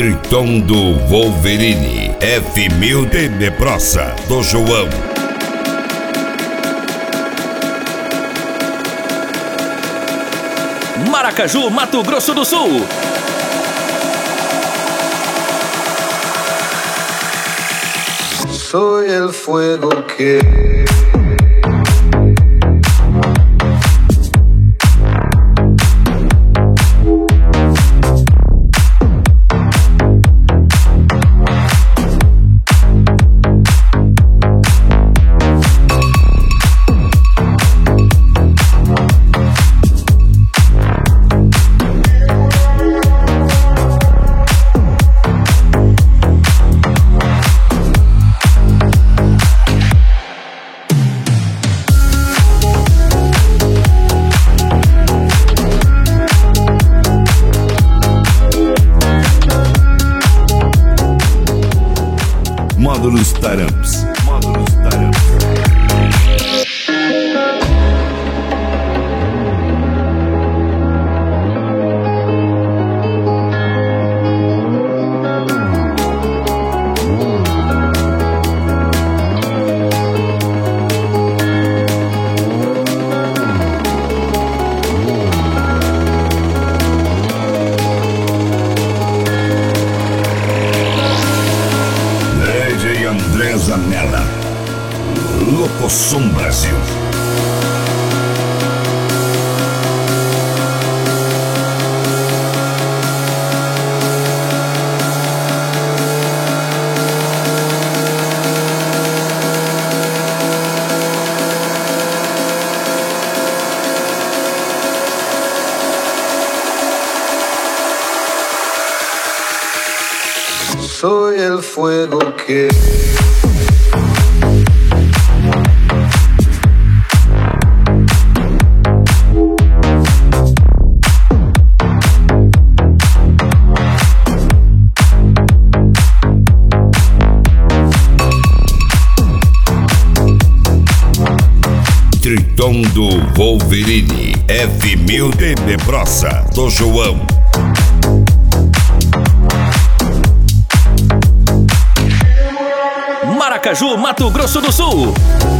Triton do Wolverine, F1000 de Prosa, do João. Maracaju, Mato Grosso do Sul. Soy el fuego que Módulos Taramps. André Zanella, Locosom Brasil. soy el fuego que Triton do Wolverine, F1000 de Prosa, do João. Maracaju, Mato Grosso do Sul.